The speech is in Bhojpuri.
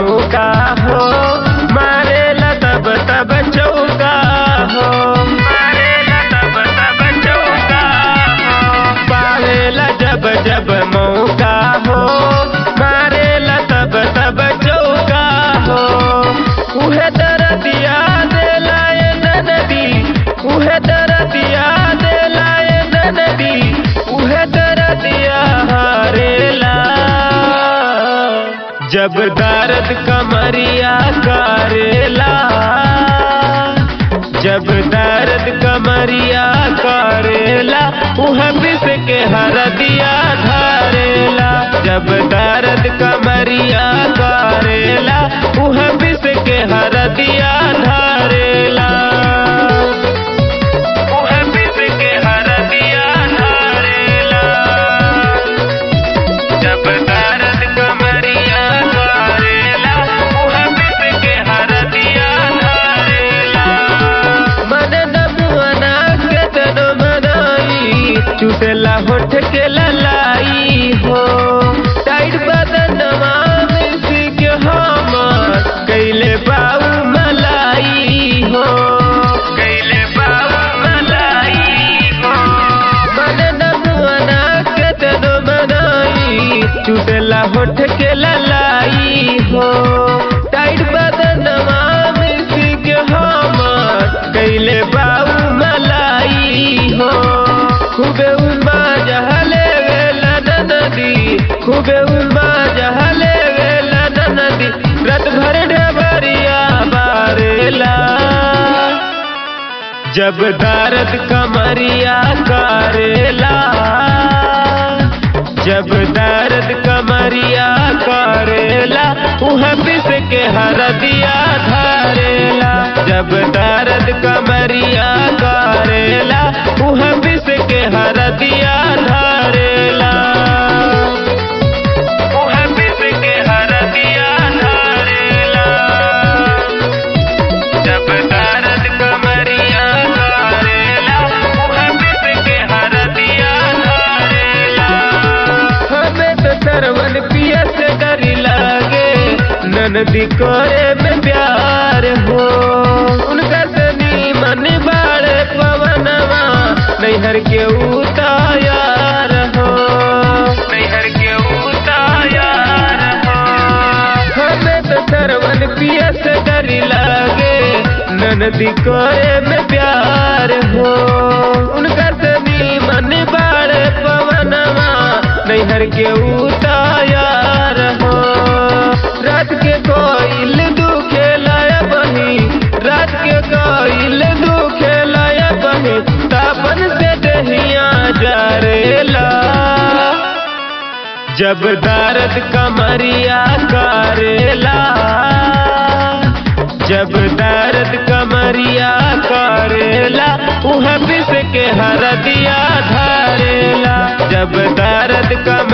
मौका हो, मारेला तब तब चौका हो, मारेला तब तब चौका हो, पावेला जब जब मौका हो, मारेला तब तब चौका हो। उहे दरदिया देला ए ननदी, उहे दरदिया देला ए ननदी, उहे दरदिया हारेला। जब दर्द कमरिया करेला, जब दर्द कमरिया करेला, उह पिस के हरदिया धरेला। जब दर्द कमरिया करेला, उह पिस के हरदिया धरेला, उह पिस के हरदिया धरेला। जब दर्द कमरिया करेला, उह पिस के हरदिया धरेला। मन नमुअना के तनो मनाई, चुसेला होठ के ललाई हो, टाइट बदनवा में सिक हमर कैले बाऊ मलाई हो, कैले बाऊ मलाई हो। मन नमुअना के तनो मनाई, चुसेला होठ के ललाई हो, टाइट बदनवा में सिक हमर कैले बाऊ मलाई हो। खूबे उमा जहले वेला ननदी, खूबे उमा जहले वेला ननदी, रात भर ढबरिया बारेला। जब दर्द कमरिया करेला, जब दर्द कमरिया करेला, उह पिस के हरदिया धरेला। जब दर्द कमरिया करेला, उह पिस के हरदिया धरेला, उह पिस के हरदिया धरेला। जब दर्द कमरिया करेला, उह पिस के हरदिया धरेला। हमें तो सरवन पिया से डरी लागे, ननदी करे में प्यार हो, उनका सनी मन बाड़े पवनवा, नैहर के उतायार हो, नैहर के उतायार हो। हमें तो सरवन पिया से डरी लागे, ननदी करे में प्यार हो, उनका सनी मन बाड़े पवनवा, नैहर के उतायार हो। रात के कोइल दुखे लाया बही, रात के कोइल दुखे लाया बही, तापन से दहिया जारेला। जब दर्द कमरिया करेला, जब दर्द कमरिया करेला, उह पिस के हरदिया धरेला। जब दर्द कमरिया